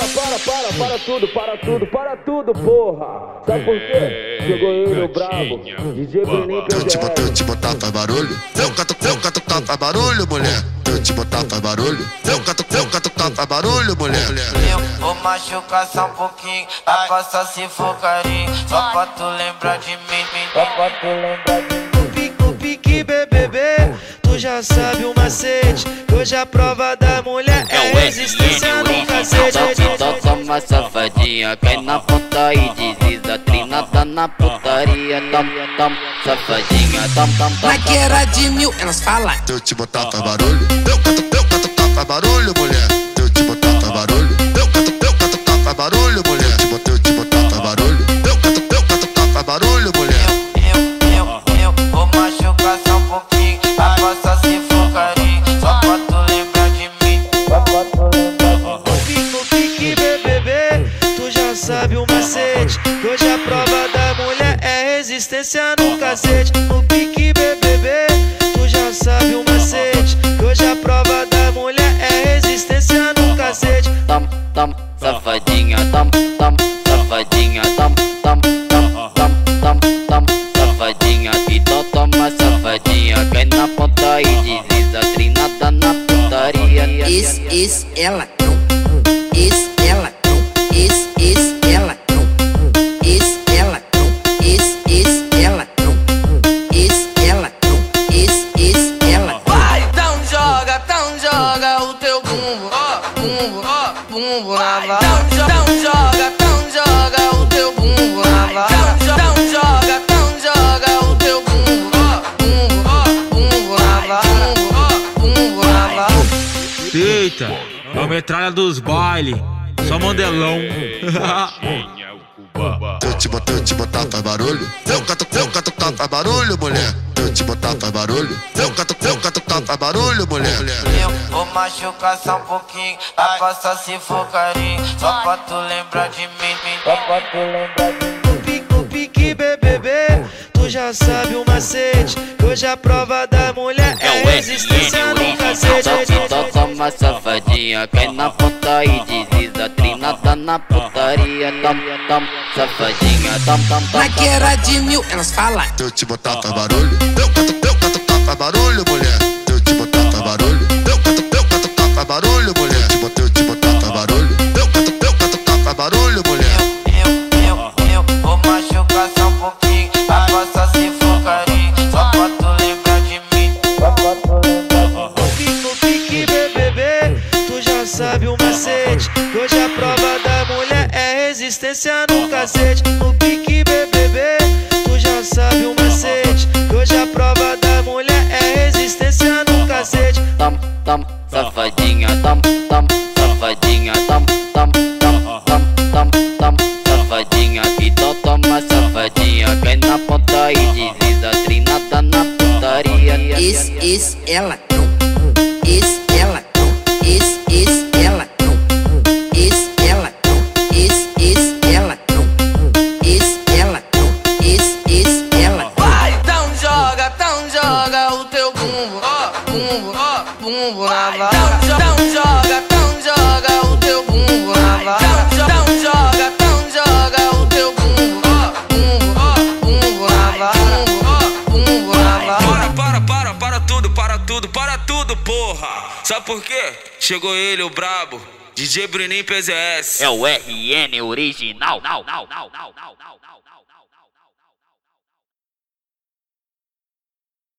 para tudo, porra. Sabe por quê? Chegou ele, o brabo, DJ Bruninho PZS. Eu te botar faz barulho, eu cato faz barulho, mulher. Eu te botar faz barulho, eu cato faz barulho, mulher. Eu vou machucar só um pouquinho, a passa se for carinho, só pra tu lembrar de mim, Só pra tu lembrar de mim. O pique BBB, tu já sabe o macete. Hoje a prova da mulher é resistência no cacete. Então toma safadinha, cai na ponta e desliza, trinada na putaria. Tom, safadinha, tom. Na guerra de mil, elas falam. Eu te botar faz barulho, eu cato faz barulho, mulher. Eu te botar faz barulho, eu cato faz barulho, mulher. Eu te botar faz barulho, eu cato faz barulho, mulher. Eu vou machucar só um pouquinho, a passa se for carinho, só pra tu lembrar de mim. O pique BBB, tu já sabe o macete. Hoje a prova da mulher é resistência no cacete. O pique BBB, tu já sabe o macete. Hoje a prova da mulher é resistência no cacete. Tom, safadinha, tom, safadinha, tom, safadinha. Então toma safadinha, cai na ponta e desliza, trinada na putaria. Isso, ela não. Isso, ela não. Isso, ela não. Isso, ela não. Isso, ela não. Isso, ela não. Isso, ela não. Vai, então joga o teu bumbo, bumbo na vara. Então joga o teu bumbo na vara. Então joga o teu bumbo, bumbo na vara. Bumbo na vara. Eita, é o metralha dos baile, só mandelão. Eu te botar faz barulho, eu cato faz barulho, mulher. Eu te botar faz barulho, eu cato faz barulho, mulher. Eu vou machucar só um pouquinho, a passa se for carinho, só pra tu lembrar de mim. Só pra tu lembrar de mim. O pique BBB, tu já sabe o macete. Hoje a prova da mulher é resistência no cacete. Então toma safadinha, cai na ponta e desliza, trinada na putaria. Tom, safadinha, tom. Na guerra de mil, elas falam. Eu te botar faz barulho, eu cato faz barulho, mulher. Eu te botar faz barulho, eu cato faz barulho, mulher. Eu te botar faz barulho, eu cato faz barulho, mulher. Eu vou machucar só um pouquinho, a passa se for carinho, só pra tu lembrar de mim. Só pra tu lembrar de mim. O pique BBB, tu já sabe o macete. Hoje a prova da mulher é resistência no cacete. O pique BBB, tu já sabe o macete. Hoje a prova da mulher é resistência no cacete. Tom, safadinha, tom, safadinha, tom, safadinha. Então toma safadinha, cai na ponta e desliza, trinada na putaria. Isso, ela não. Isso, ela não. Isso, ela não. Isso, ela não. Isso, ela não. Isso, ela não. Isso, ela não. Vai, então joga o teu bumbo, bumbo na vara. Então joga o teu bumbo na vara. Então joga o teu bumbo, bumbo na vara. Bumbo na vara. Para tudo, porra. Sabe por quê? Chegou ele, o brabo, DJ Bruninho PZS. É o RN original.